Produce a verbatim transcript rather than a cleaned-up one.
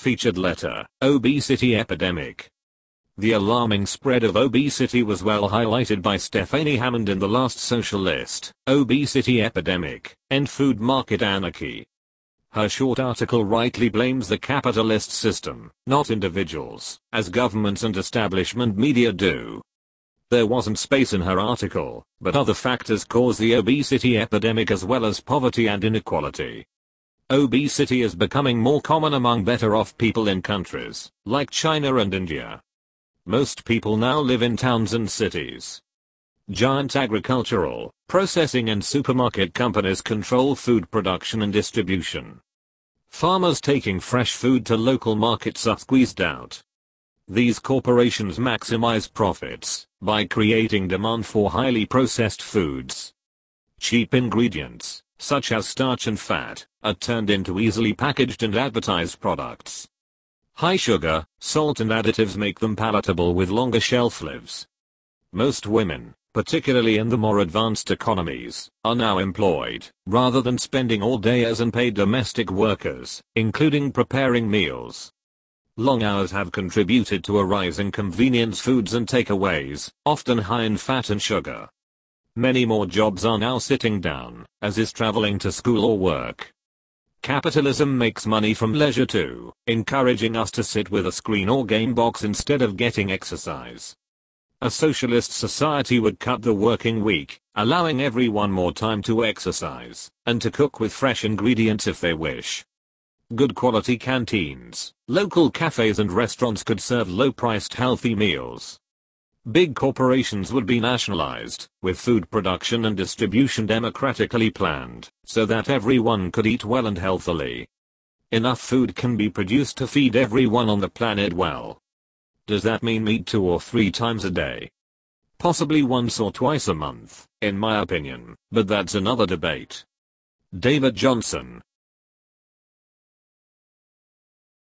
Featured letter, Obesity Epidemic. The alarming spread of obesity was well highlighted by Stephanie Hammond in the last Socialist, Obesity Epidemic, and Food Market Anarchy. Her short article rightly blames the capitalist system, not individuals, as governments and establishment media do. There wasn't space in her article, but other factors cause the obesity epidemic as well as poverty and inequality. Obesity is becoming more common among better-off people in countries like China and India. Most people now live in towns and cities. Giant agricultural, processing and supermarket companies control food production and distribution. Farmers taking fresh food to local markets are squeezed out. These corporations maximize profits by creating demand for highly processed foods. Cheap ingredients, such as starch and fat, are turned into easily packaged and advertised products. High sugar, salt and additives make them palatable with longer shelf lives. Most women, particularly in the more advanced economies, are now employed, rather than spending all day as unpaid domestic workers, including preparing meals. Long hours have contributed to a rise in convenience foods and takeaways, often high in fat and sugar. Many more jobs are now sitting down, as is traveling to school or work. Capitalism makes money from leisure too, encouraging us to sit with a screen or game box instead of getting exercise. A socialist society would cut the working week, allowing everyone more time to exercise, and to cook with fresh ingredients if they wish. Good quality canteens, local cafes and restaurants could serve low-priced healthy meals. Big corporations would be nationalized, with food production and distribution democratically planned, so that everyone could eat well and healthily. Enough food can be produced to feed everyone on the planet well. Does that mean meat two or three times a day? Possibly once or twice a month, in my opinion, but that's another debate. David Johnson,